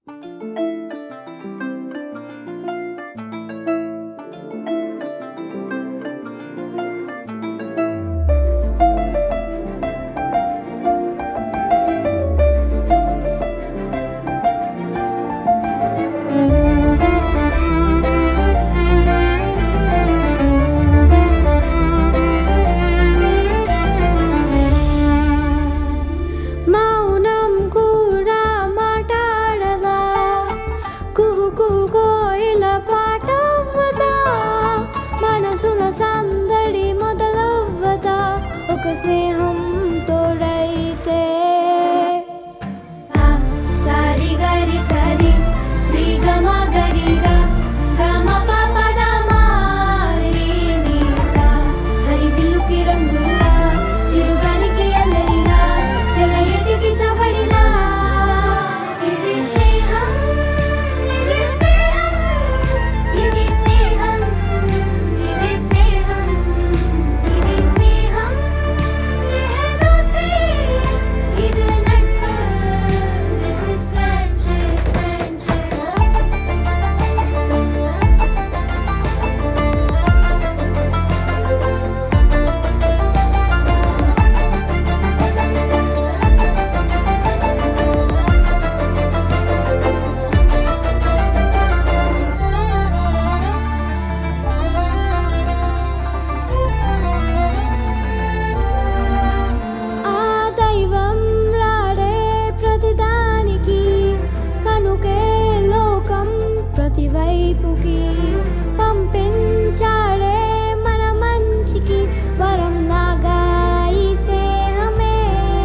స్నేహం తోడైతే సా సారి గరి సరి రి గమ గరి గ గమ పప దమ రి ని సా హరి దిలుకి రంగులా చిరుగాలికి అల్లరిలా సెలయేటికి సవడిలా ఇది స్నేహం ఇది స్నేహం ఇది స్నేహం ఇది స్నేహం ఇది స్నేహం ये दोस्ती ఇది నట్టు this is friendship ఆ దైవం రాడే ప్రతిదానికి కనుకే లోకం ప్రతివైపుకి పంపించాడే మన మంచికి వరం లాగా ఈ స్నేహమే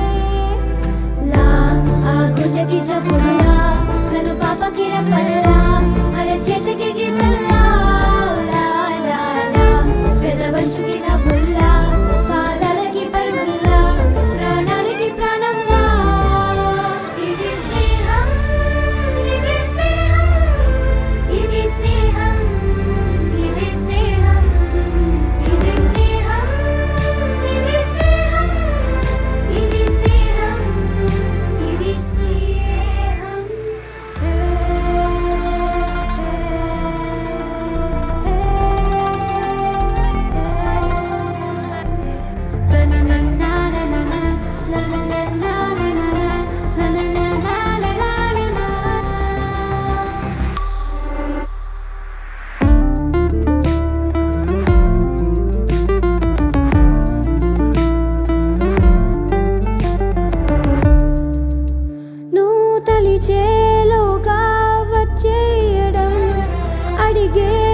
లా ఆ గుండెకి చప్పుడులా కను పాపకి రెప్పల్లా అరచేతికి గీతల్లా లా లా లా పెదవంచుకి నవ్వుల్లా పాదాలకి పరుగుల్లా ప్రాణానికి ప్రాణంలా ఇది స్నేహం ఇది స్నేహం ఇది స్నేహం ఇది స్నేహం ఇది స్నేహం ఇది స్నేహం ఇది స్నేహం ఇది నువ్వు తలిచేలోగా వచ్చేయడం అడిగే